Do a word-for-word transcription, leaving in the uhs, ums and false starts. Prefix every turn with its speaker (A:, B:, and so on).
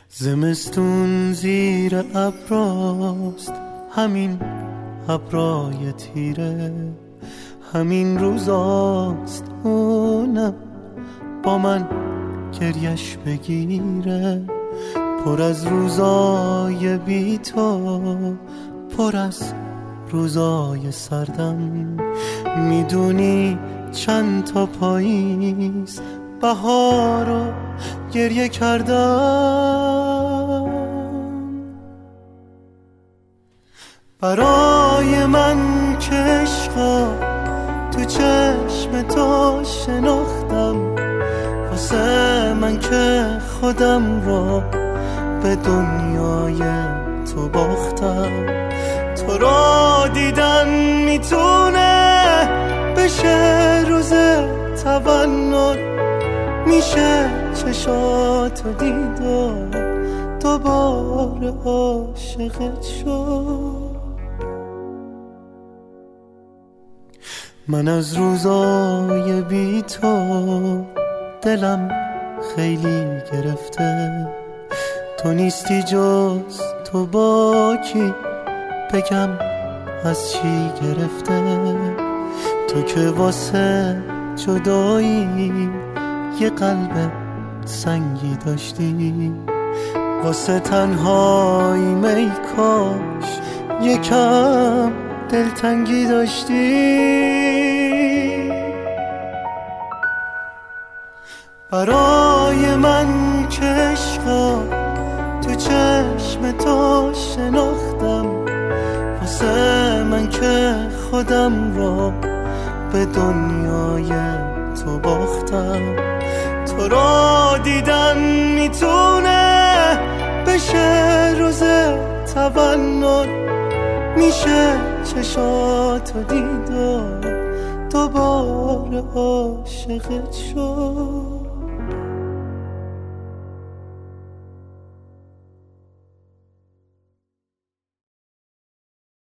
A: زمستون زیر ابراست، همین ابرای تیره، همین روزاست اونم با من گریش بگیره. پر از روزای بی تو، پر از روزای سردم. میدونی چند تا پاییز بهارو گریه کردم. برای من که عشقا تو چشم تو شناختم، واسه من که خودم رو به دنیای تو باختم. تو را دیدن میتونه بشه روز تولد، میشه چشاتو دید و دوباره عاشقت شد. من از روزای بی تو دلم خیلی گرفته، تو نیستی جز تو با کی بگم از چی گرفته. تو که واسه جدایی یه قلب سنگی داشتی، واسه تنهایی می کاش یکم دلتنگی داشتی. برای من که عشقا تو چشم تو شناختم، واسه من که خودم رو به دنیای تو باختم. تو را دیدن میتونه بشه روز تولد، میشه چشاتو دید و دوباره عاشقت شد.